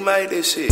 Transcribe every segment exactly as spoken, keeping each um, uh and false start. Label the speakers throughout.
Speaker 1: made this shit.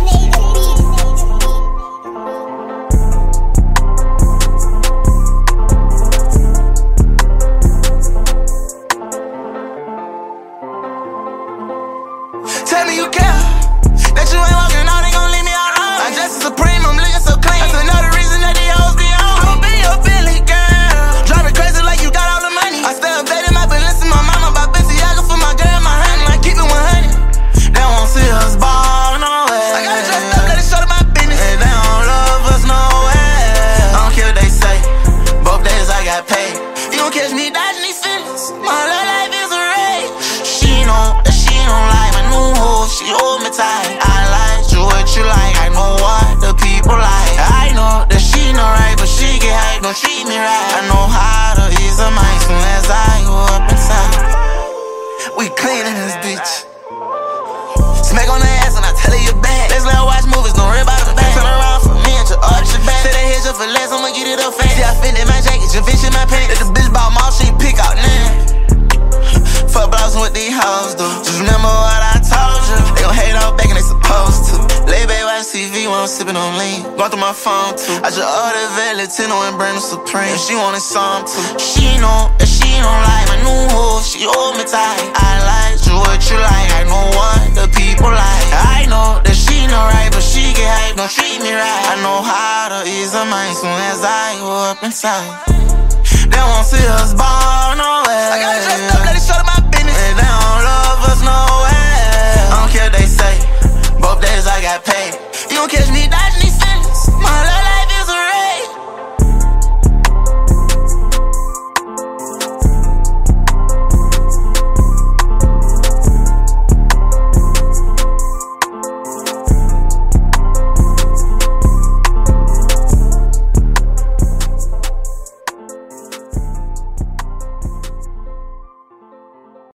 Speaker 2: Tell me you care, that you ain't walking out, ain't gon' leave me alone. I'm just a supreme, I'm looking so clean. That's another reason that these hoes be on. I'ma be your Billy girl, drive me crazy like you got all the money. I stay updated, my balance in my mama, by Balenciaga for my girl, my honey. I keep it one hundred, they won't see us ball, no way. I gotta dress up, let it show to my business. Hey, they don't love us, no way. I don't care what they say, both days I got paid. You gon' catch me dodging these feelings, my love life is a race. She know that she don't like my new hoe, she hold me tight. I like you what you like, I know what the people like. I know that she not right, but she get hype, don't treat me right. I know how to ease her mind soon as I go up inside. We clean in this bitch. Smack on the ass and I tell her you're bad. Let's let her watch movies, don't worry about the back. Turn around for me and your arch your back. Say they hit you for less, I'ma get it up fast. See I fit in my jacket, you fish in my pants. If the bitch bought mouth, she pick out now. Fuck blousing with these hoes do. Just remember what I told you. They gon' hate all back and they supposed to. Lay back watch T V while I'm sippin' on lean. Going through my phone too. I just ordered Valentino and Brandon Supreme. And she wanted some too. She know that she don't like my new hoe, she hold me tight. I like you what you like, I know what the people like. I know that she not right, but she get hype, don't treat me right. I know how to ease her mind soon as I go up inside. They won't see us ball, no way. I gotta dress up, let it show to my business. Hey, they don't love us, no way. I don't care what they say, both days I got paid. You gon' catch me dying.